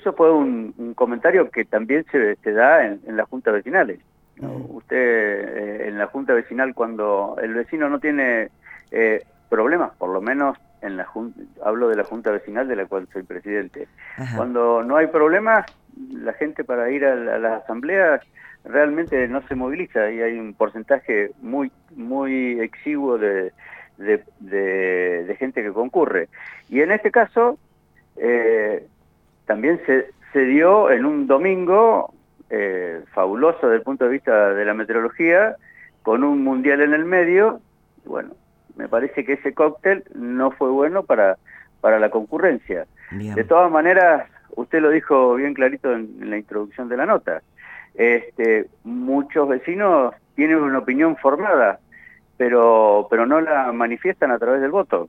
eso fue un comentario que también se da en las juntas vecinales, ¿no? Usted, en la junta vecinal, cuando el vecino no tiene problemas, por lo menos hablo de la junta vecinal de la cual soy presidente. Ajá. Cuando no hay problemas, la gente para ir a las asambleas realmente no se moviliza y hay un porcentaje muy exiguo de gente que concurre. Y en este caso también se dio en un domingo fabuloso desde el punto de vista de la meteorología, con un mundial en el medio. Bueno, me parece que ese cóctel no fue bueno para la concurrencia. Bien. De todas maneras, usted lo dijo bien clarito en la introducción de la nota. Muchos vecinos tienen una opinión formada, pero no la manifiestan a través del voto.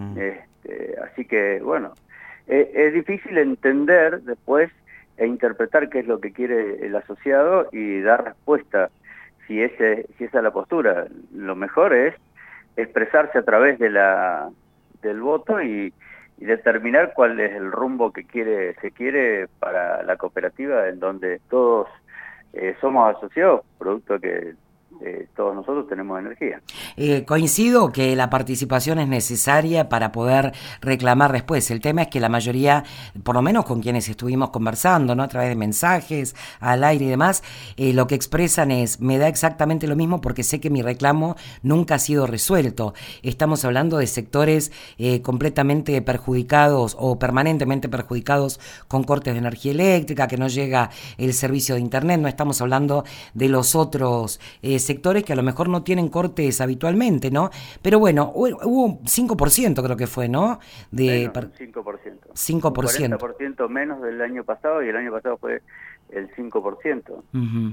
Así que, bueno, es difícil entender después e interpretar qué es lo que quiere el asociado y dar respuesta si esa es la postura. Lo mejor es expresarse a través del voto y determinar cuál es el rumbo que se quiere para la cooperativa, en donde todos somos asociados, producto que todos nosotros tenemos energía. Coincido que la participación es necesaria para poder reclamar después. El tema es que la mayoría, por lo menos con quienes estuvimos conversando, ¿no?, a través de mensajes, al aire y demás, lo que expresan es: me da exactamente lo mismo porque sé que mi reclamo nunca ha sido resuelto. Estamos hablando de sectores completamente perjudicados o permanentemente perjudicados con cortes de energía eléctrica, que no llega el servicio de internet. No estamos hablando de los otros sectores que a lo mejor no tienen cortes habitualmente, ¿no? Pero bueno, hubo 5%, creo que fue, ¿no? Menos, 5%. 5%. Un 40% menos del año pasado, y el año pasado fue el 5%. Uh-huh.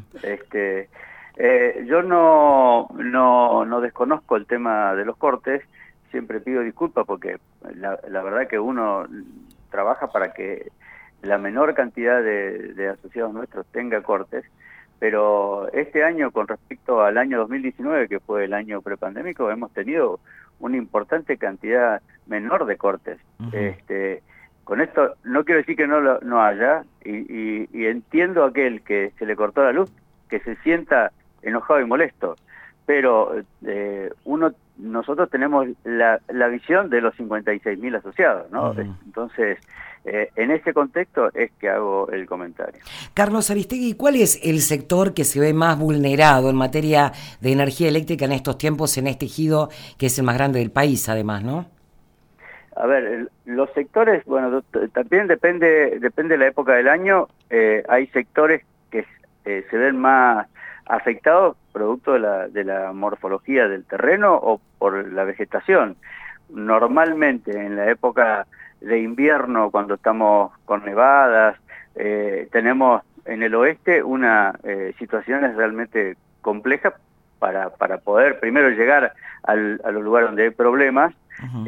Yo no desconozco el tema de los cortes, siempre pido disculpas porque la verdad que uno trabaja para que la menor cantidad de asociados nuestros tenga cortes. Pero este año, con respecto al año 2019, que fue el año prepandémico, hemos tenido una importante cantidad menor de cortes. Uh-huh. Con esto no quiero decir que no haya, y entiendo a aquel que se le cortó la luz, que se sienta enojado y molesto, pero nosotros tenemos la visión de los 56.000 asociados, ¿no? Uh-huh. Entonces, en ese contexto es que hago el comentario. Carlos Aristegui, ¿cuál es el sector que se ve más vulnerado en materia de energía eléctrica en estos tiempos, en este ejido que es el más grande del país, además, ¿no? A ver, los sectores, bueno, también depende de la época del año. Hay sectores que se ven más afectados producto de la morfología del terreno o por la vegetación. Normalmente en la época de invierno, cuando estamos con nevadas, tenemos en el oeste situaciones realmente complejas para poder primero llegar a los lugares donde hay problemas. Uh-huh.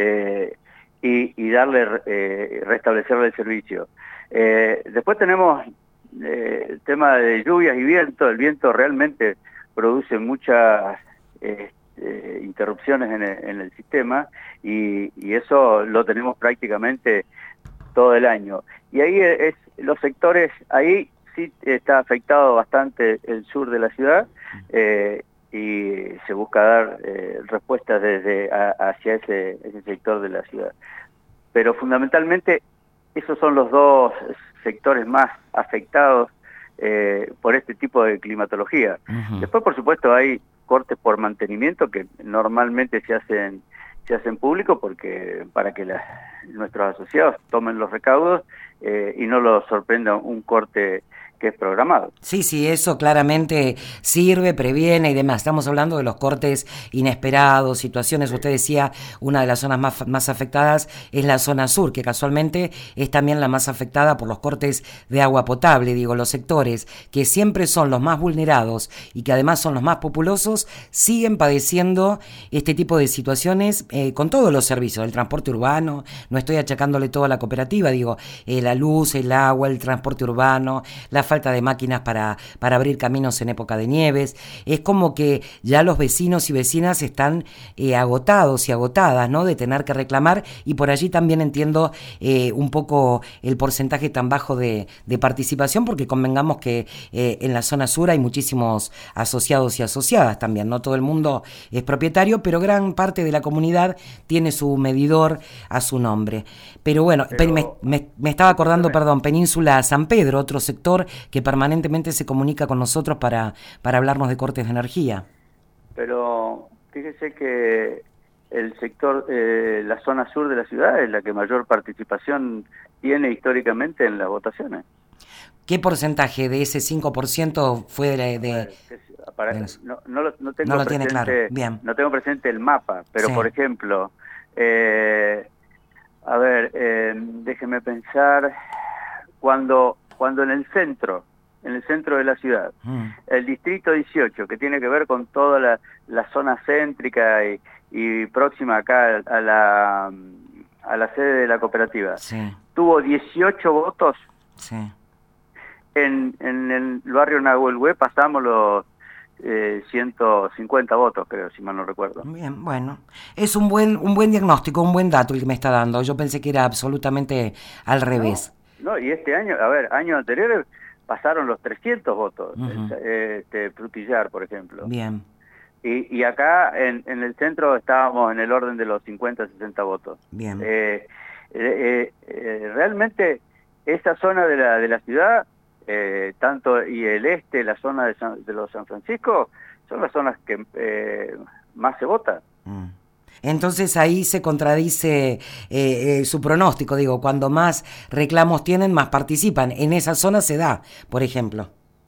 Y restablecerle el servicio. Después tenemos el tema de lluvias y viento. El viento realmente produce muchas interrupciones en el sistema, y eso lo tenemos prácticamente todo el año. Y ahí los sectores, ahí sí está afectado bastante el sur de la ciudad, y se busca dar respuestas hacia ese sector de la ciudad. Pero fundamentalmente esos son los dos sectores más afectados por este tipo de climatología. Uh-huh. Después, por supuesto, hay cortes por mantenimiento que normalmente se hacen público para que nuestros asociados tomen los recaudos y no los sorprenda un corte que es programado. Sí, eso claramente sirve, previene y demás. Estamos hablando de los cortes inesperados, situaciones. Usted decía, una de las zonas más afectadas es la zona sur, que casualmente es también la más afectada por los cortes de agua potable. Digo, los sectores que siempre son los más vulnerados y que además son los más populosos, siguen padeciendo este tipo de situaciones con todos los servicios, el transporte urbano. No estoy achacándole todo a la cooperativa, digo, la luz, el agua, el transporte urbano, la falta de máquinas para abrir caminos en época de nieves. Es como que ya los vecinos y vecinas están agotados y agotadas, ¿no?, de tener que reclamar, y por allí también entiendo un poco el porcentaje tan bajo de participación, porque convengamos que en la zona sur hay muchísimos asociados y asociadas también, no todo el mundo es propietario, pero gran parte de la comunidad tiene su medidor a su nombre. Pero bueno, me estaba acordando, perdón, Península San Pedro, otro sector que permanentemente se comunica con nosotros para hablarnos de cortes de energía. Pero fíjese que el sector, la zona sur de la ciudad es la que mayor participación tiene históricamente en las votaciones. ¿Qué porcentaje de ese 5% fue no tengo lo presente, tiene claro? Bien. No tengo presente el mapa, pero Sí. por ejemplo, déjeme pensar, cuando en el centro de la ciudad, el distrito 18, que tiene que ver con toda la zona céntrica y próxima acá a la sede de la cooperativa, Sí. tuvo 18 votos. Sí. En el barrio Nahuelhue pasamos los 150 votos, creo, si mal no recuerdo. Bien, bueno. Es un buen diagnóstico, un buen dato el que me está dando. Yo pensé que era absolutamente al revés. No, y este año, años anteriores pasaron los 300 votos. Frutillar, por ejemplo. Bien. Y acá en el centro estábamos en el orden de los 50, 60 votos. Bien. Realmente esa zona de la ciudad, tanto y el este, la zona de los San Francisco, son las zonas que más se vota. Entonces ahí se contradice su pronóstico, digo, cuando más reclamos tienen, más participan. En esa zona se da, por ejemplo.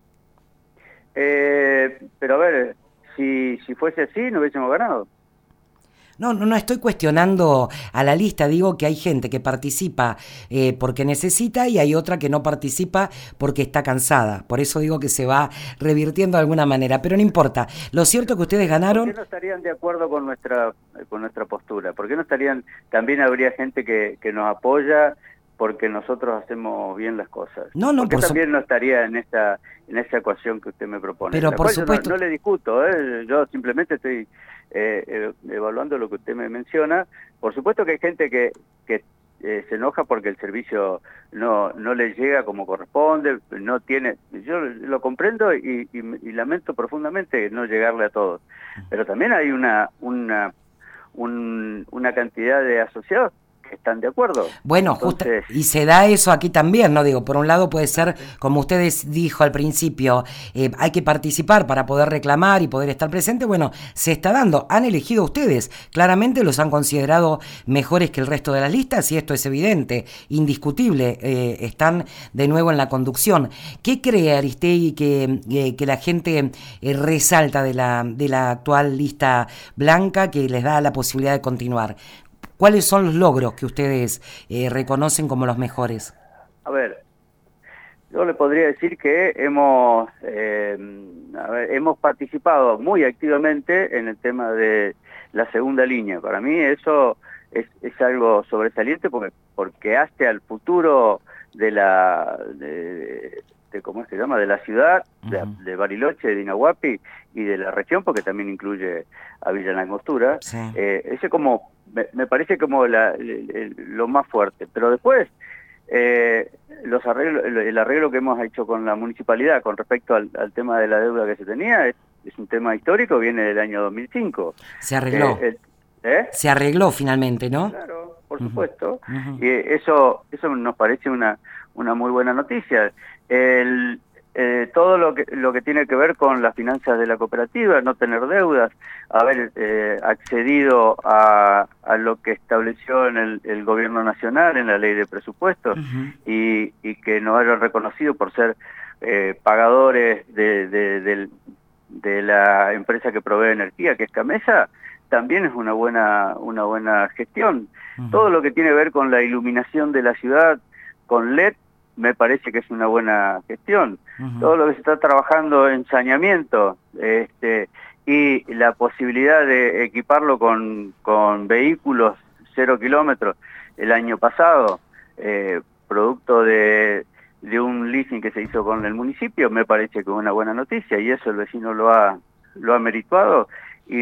Pero a ver, si fuese así, no hubiésemos ganado. No estoy cuestionando a la lista, digo que hay gente que participa porque necesita y hay otra que no participa porque está cansada. Por eso digo que se va revirtiendo de alguna manera, pero no importa. Lo cierto es que ustedes ganaron. ¿Por qué no estarían de acuerdo con nuestra postura? ¿Por qué no estarían? También habría gente que nos apoya porque nosotros hacemos bien las cosas. No, porque también no estaría en esa ecuación que usted me propone. Pero por supuesto. No le discuto, yo simplemente estoy evaluando lo que usted me menciona. Por supuesto que hay gente que se enoja porque el servicio no le llega como corresponde, no tiene. Yo lo comprendo y lamento profundamente no llegarle a todos. Pero también hay una cantidad de asociados que están de acuerdo. Bueno, Entonces, y se da eso aquí también, ¿no? Digo, por un lado puede ser, como ustedes dijo al principio, hay que participar para poder reclamar y poder estar presente. Bueno, se está dando, han elegido ustedes, claramente los han considerado mejores que el resto de las listas y esto es evidente, indiscutible, están de nuevo en la conducción. ¿Qué cree Aristegui que la gente resalta de la actual lista blanca que les da la posibilidad de continuar? ¿Cuáles son los logros que ustedes reconocen como los mejores? A ver, yo le podría decir que hemos participado muy activamente en el tema de la segunda línea. Para mí eso es algo sobresaliente porque hace al futuro de ¿cómo se llama?, de la ciudad, de Bariloche, de Dinahuapi y de la región, porque también incluye a Villa Langostura. Sí. Ese me parece como lo más fuerte. Pero después, el arreglo que hemos hecho con la municipalidad con respecto al tema de la deuda que se tenía es un tema histórico, viene del año 2005. Se arregló. Se arregló finalmente, ¿no? Claro, por supuesto. Y eso nos parece una muy buena noticia. Todo lo que tiene que ver con las finanzas de la cooperativa, no tener deudas, haber accedido a lo que estableció en el gobierno nacional, en la ley de presupuestos, y que nos hayan reconocido por ser pagadores de la empresa que provee energía, que es Camesa, también es una buena gestión. Todo lo que tiene que ver con la iluminación de la ciudad con LED me parece que es una buena gestión. Todo lo que se está trabajando en saneamiento y la posibilidad de equiparlo con vehículos 0 kilómetros el año pasado, producto de un leasing que se hizo con el municipio, me parece que es una buena noticia, y eso el vecino lo ha merituado y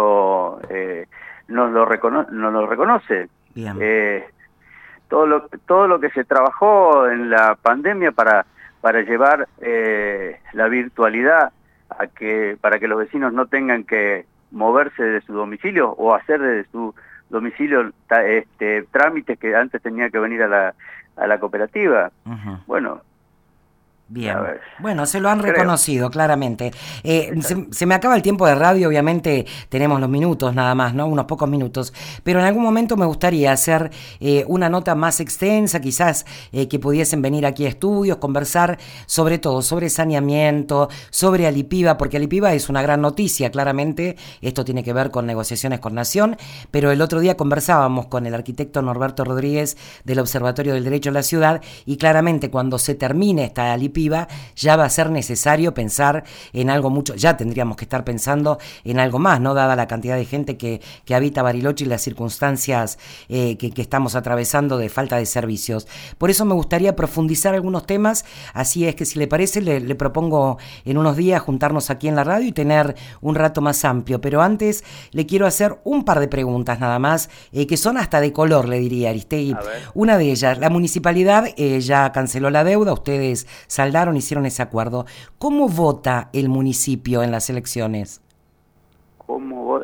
nos lo reconoce. Bien. Todo lo que se trabajó en la pandemia para llevar la virtualidad para que los vecinos no tengan que moverse de su domicilio o hacer desde su domicilio trámites que antes tenía que venir a la cooperativa. Uh-huh. Bueno. Bien, bueno, se lo han reconocido claramente. Se me acaba el tiempo de radio, obviamente tenemos los minutos nada más, ¿no? Unos pocos minutos, pero en algún momento me gustaría hacer una nota más extensa, quizás que pudiesen venir aquí a estudios, conversar sobre todo, sobre saneamiento, sobre Alipiba, porque Alipiba es una gran noticia, claramente, esto tiene que ver con negociaciones con Nación, pero el otro día conversábamos con el arquitecto Norberto Rodríguez del Observatorio del Derecho a la Ciudad, y claramente cuando se termine esta Alipiba, ya va a ser necesario pensar en algo mucho, ya tendríamos que estar pensando en algo más, ¿no? Dada la cantidad de gente que habita Bariloche y las circunstancias que estamos atravesando de falta de servicios. Por eso me gustaría profundizar algunos temas, así es que si le parece le propongo en unos días juntarnos aquí en la radio y tener un rato más amplio, pero antes le quiero hacer un par de preguntas nada más, que son hasta de color, le diría Aristegui. Una de ellas, la municipalidad ya canceló la deuda, ustedes hicieron ese acuerdo. ¿Cómo vota el municipio en las elecciones? ¿Cómo vota?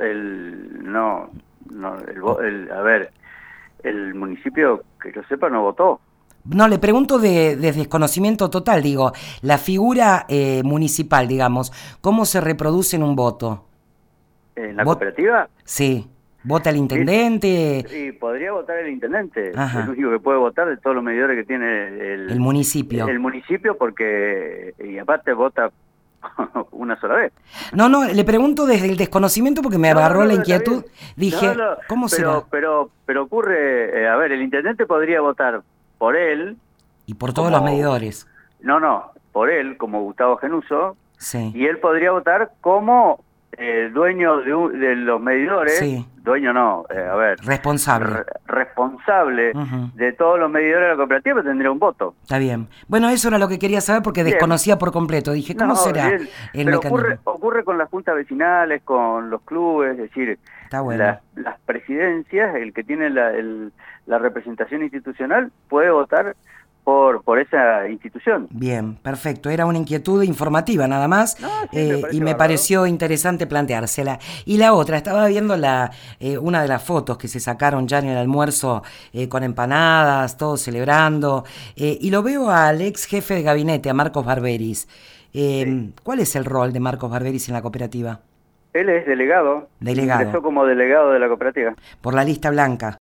A ver, el municipio, que yo sepa, no votó. No, le pregunto de desconocimiento total, digo, la figura municipal, digamos, ¿cómo se reproduce en un voto? ¿En la cooperativa? Sí. ¿Vota el intendente? Sí, podría votar el intendente. Ajá. Es el único que puede votar de todos los medidores que tiene el municipio. El municipio, porque, y aparte vota una sola vez. No, le pregunto desde el desconocimiento porque me agarró la inquietud. Dije, ¿cómo será? Pero ocurre, a ver, el intendente podría votar por él. Y por todos los medidores. No, por él, como Gustavo Genuso. Sí. Y él podría votar como dueño de los medidores. Sí. Dueño no, responsable. Responsable de todos los medidores de la cooperativa, tendría un voto. Está bien. Bueno, eso era lo que quería saber porque desconocía por completo. Dije, ¿cómo será el mecanismo? Ocurre con las juntas vecinales, con los clubes, es decir, está bueno. Las presidencias, el que tiene la representación institucional puede votar por esa institución. Bien, perfecto. Era una inquietud informativa nada más, y me pareció interesante planteársela. Y la otra, estaba viendo una de las fotos que se sacaron ya en el almuerzo con empanadas, todos celebrando, y lo veo al ex jefe de gabinete, a Marcos Barberis. Sí. ¿Cuál es el rol de Marcos Barberis en la cooperativa? Él es delegado. Empezó como delegado de la cooperativa. Por la lista blanca.